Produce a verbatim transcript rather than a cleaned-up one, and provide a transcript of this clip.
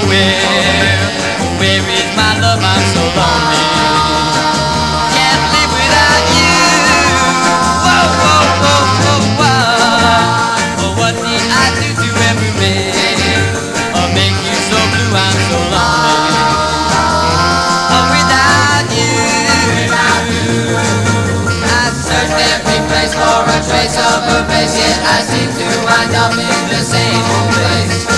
where, where is my love? I'm so lonely. Can't live without you. Whoa, whoa, whoa, whoa, whoa. Oh, what did I do to ever make, or make you so blue? I'm so lonely. Oh, without you, without you, I searched every place for a trace of her face, yet I seem to wind up in the same old place.